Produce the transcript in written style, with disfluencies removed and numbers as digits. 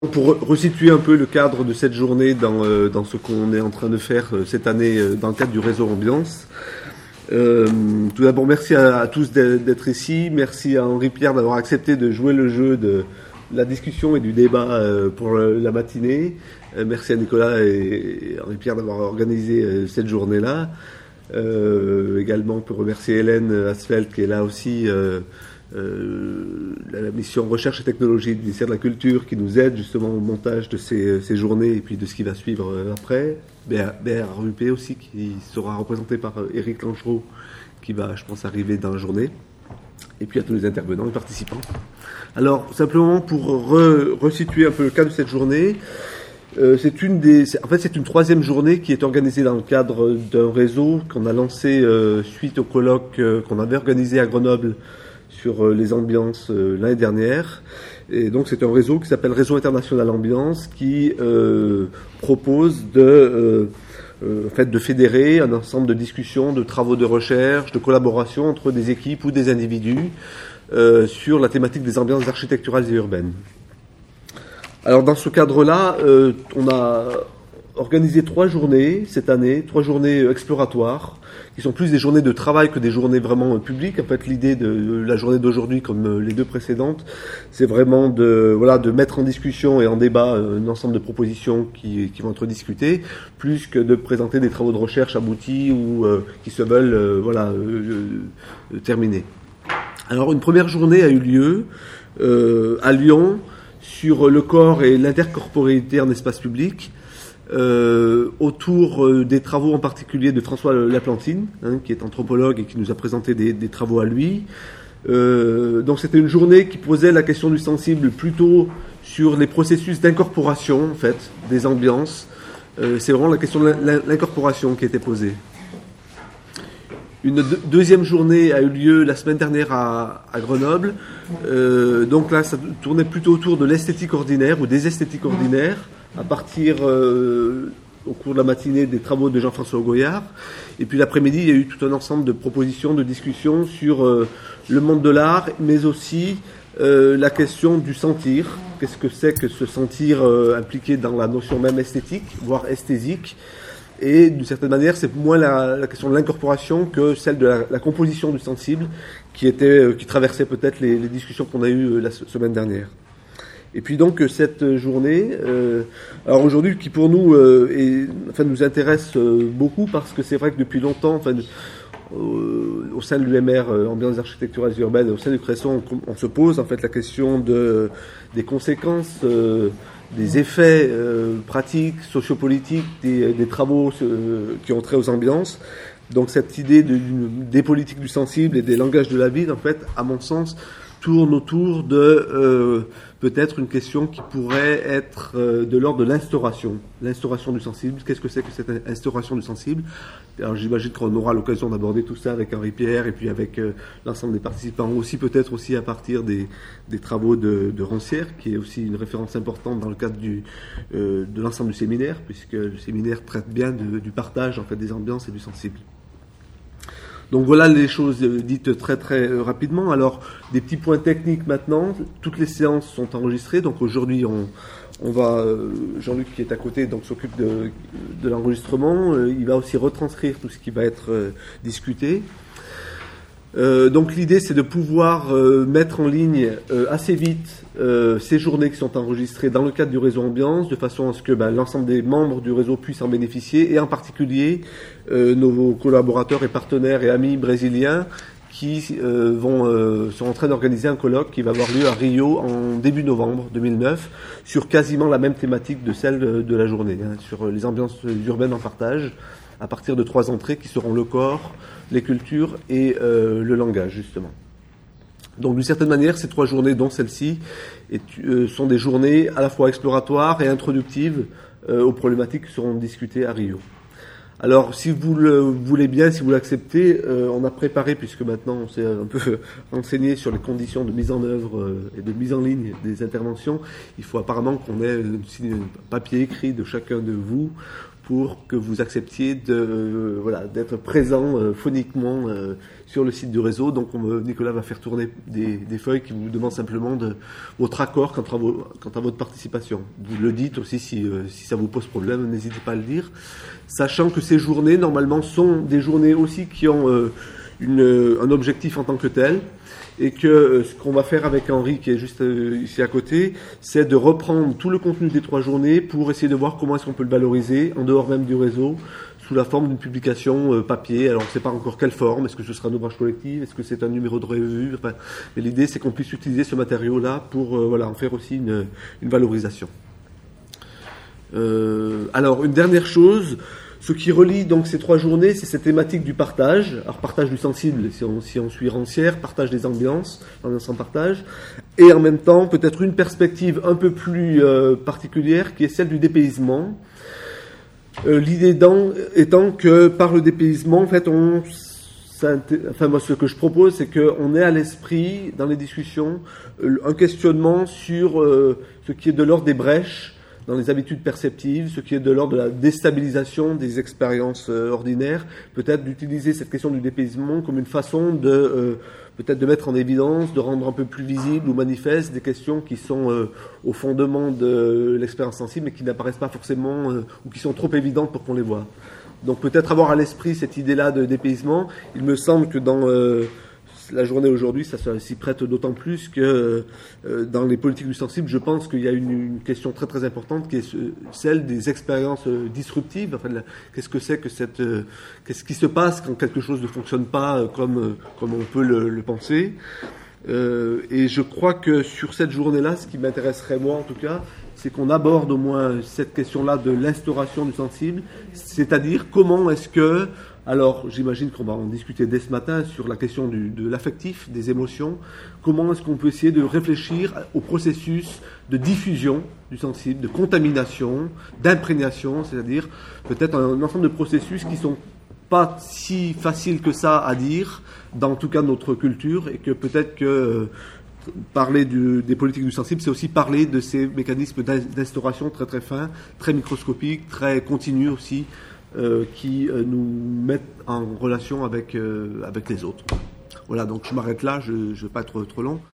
Pour resituer un peu le cadre de cette journée dans ce qu'on est en train de faire cette année dans le cadre du réseau Ambiance, tout d'abord merci à tous d'être ici, merci à Henri Pierre d'avoir accepté de jouer le jeu de la discussion et du débat pour la matinée, merci à Nicolas et Henri Pierre d'avoir organisé cette journée-là, également on peut remercier Hélène Asfeld qui est là aussi, la mission recherche et technologie du ministère de la Culture qui nous aide justement au montage de ces journées et puis de ce qui va suivre après. BRUP aussi qui sera représenté par Éric Langereau qui va, je pense, arriver dans la journée. Et puis à tous les intervenants et participants. Alors, simplement pour resituer un peu le cadre de cette journée, c'est une troisième journée qui est organisée dans le cadre d'un réseau qu'on a lancé suite au colloque qu'on avait organisé à Grenoble sur les ambiances l'année dernière. Et donc c'est un réseau qui s'appelle Réseau International Ambiance qui propose de fédérer un ensemble de discussions, de travaux de recherche, de collaboration entre des équipes ou des individus sur la thématique des ambiances architecturales et urbaines. Alors dans ce cadre-là, on a organisé 3 journées cette année, 3 journées exploratoires, qui sont plus des journées de travail que des journées vraiment publiques. En fait, l'idée de la journée d'aujourd'hui, comme les 2 précédentes, c'est vraiment de mettre en discussion et en débat un ensemble de propositions qui vont être discutées, plus que de présenter des travaux de recherche aboutis ou qui se veulent terminés. Alors, une première journée a eu lieu à Lyon sur le corps et l'intercorporéité en espace public. Autour des travaux en particulier de François Laplantine, qui est anthropologue et qui nous a présenté des travaux à lui. Donc c'était une journée qui posait la question du sensible plutôt sur les processus d'incorporation en fait, des ambiances. C'est vraiment la question de l'incorporation qui était posée. Une deuxième journée a eu lieu la semaine dernière à Grenoble. Donc là, ça tournait plutôt autour de l'esthétique ordinaire ou des esthétiques ordinaires, à partir au cours de la matinée des travaux de Jean-François Goyard. Et puis l'après-midi, il y a eu tout un ensemble de propositions, de discussions sur le monde de l'art, mais aussi la question du sentir. Qu'est-ce que c'est que ce sentir impliqué dans la notion même esthétique, voire esthésique. Et d'une certaine manière, c'est moins la question de l'incorporation que celle de la composition du sensible qui traversait peut-être les discussions qu'on a eues la semaine dernière. Et puis donc cette journée, alors aujourd'hui qui pour nous nous intéresse beaucoup parce que c'est vrai que depuis longtemps, au sein de l'UMR, ambiance architecturale urbaine, au sein du Cresson, on se pose en fait la question des conséquences, des effets pratiques, sociopolitiques, des travaux qui ont trait aux ambiances. Donc cette idée des politiques du sensible et des langages de la ville, en fait, à mon sens, tourne autour de peut-être une question qui pourrait être de l'ordre de l'instauration du sensible. Qu'est-ce que c'est que cette instauration du sensible? Alors j'imagine qu'on aura l'occasion d'aborder tout ça avec Henri Pierre et puis avec l'ensemble des participants, aussi peut-être aussi à partir des travaux de Rancière, qui est aussi une référence importante dans le cadre de l'ensemble du séminaire, puisque le séminaire traite bien du partage en fait des ambiances et du sensible. Donc voilà les choses dites très très rapidement. Alors des petits points techniques maintenant. Toutes les séances sont enregistrées. Donc aujourd'hui on va Jean-Luc qui est à côté donc s'occupe de l'enregistrement. Il va aussi retranscrire tout ce qui va être discuté. Donc l'idée c'est de pouvoir mettre en ligne assez vite ces journées qui sont enregistrées dans le cadre du réseau Ambiance, de façon à ce que l'ensemble des membres du réseau puissent en bénéficier, et en particulier nos collaborateurs et partenaires et amis brésiliens qui sont en train d'organiser un colloque qui va avoir lieu à Rio en début novembre 2009 sur quasiment la même thématique de celle de la journée, sur les ambiances urbaines en partage, à partir de 3 entrées qui seront le corps, les cultures et le langage, justement. Donc, d'une certaine manière, ces 3 journées, dont celle-ci, sont des journées à la fois exploratoires et introductives aux problématiques qui seront discutées à Rio. Alors, si vous le voulez bien, si vous l'acceptez, on a préparé, puisque maintenant on s'est un peu renseigné sur les conditions de mise en œuvre et de mise en ligne des interventions, il faut apparemment qu'on ait un papier écrit de chacun de vous pour que vous acceptiez d'être présent phoniquement sur le site du réseau. Donc Nicolas va faire tourner des feuilles qui vous demandent simplement votre accord quant à votre participation. Vous le dites aussi si ça vous pose problème, n'hésitez pas à le dire. Sachant que ces journées, normalement, sont des journées aussi qui ont un objectif en tant que tel. Et que ce qu'on va faire avec Henri, qui est juste ici à côté, c'est de reprendre tout le contenu des 3 journées pour essayer de voir comment est-ce qu'on peut le valoriser en dehors même du réseau, sous la forme d'une publication papier. Alors on ne sait pas encore quelle forme, est-ce que ce sera un ouvrage collectif, est-ce que c'est un numéro de revue, mais l'idée c'est qu'on puisse utiliser ce matériau-là pour en faire aussi une valorisation. Alors une dernière chose, ce qui relie donc ces 3 journées, c'est cette thématique du partage. Alors partage du sensible, si on suit Rancière, partage des ambiances, ambiance en partage, et en même temps peut-être une perspective un peu plus particulière qui est celle du dépaysement. L'idée étant que par le dépaysement, en fait, moi ce que je propose, c'est qu'on ait à l'esprit dans les discussions un questionnement sur ce qui est de l'ordre des brèches dans les habitudes perceptives, ce qui est de l'ordre de la déstabilisation des expériences ordinaires, peut-être d'utiliser cette question du dépaysement comme une façon peut-être de mettre en évidence, de rendre un peu plus visible ou manifeste des questions qui sont au fondement de l'expérience sensible mais qui n'apparaissent pas forcément ou qui sont trop évidentes pour qu'on les voit. Donc peut-être avoir à l'esprit cette idée-là de dépaysement. Il me semble que dans la journée aujourd'hui, ça s'y prête d'autant plus que dans les politiques du sensible, je pense qu'il y a une question très très importante qui est celle des expériences disruptives. Enfin, qu'est-ce que c'est que qu'est-ce qui se passe quand quelque chose ne fonctionne pas comme on peut le penser. Et je crois que sur cette journée-là, ce qui m'intéresserait moi en tout cas, c'est qu'on aborde au moins cette question-là de l'instauration du sensible, c'est-à-dire comment est-ce que, alors j'imagine qu'on va en discuter dès ce matin sur la question de l'affectif, des émotions, comment est-ce qu'on peut essayer de réfléchir au processus de diffusion du sensible, de contamination, d'imprégnation, c'est-à-dire peut-être un ensemble de processus qui sont pas si faciles que ça à dire, dans tout cas notre culture, et que peut-être que parler des politiques du sensible, c'est aussi parler de ces mécanismes d'instauration très très fins, très microscopiques, très continus aussi, qui nous mettent en relation avec les autres. Voilà, donc je m'arrête là, je ne vais pas être trop long.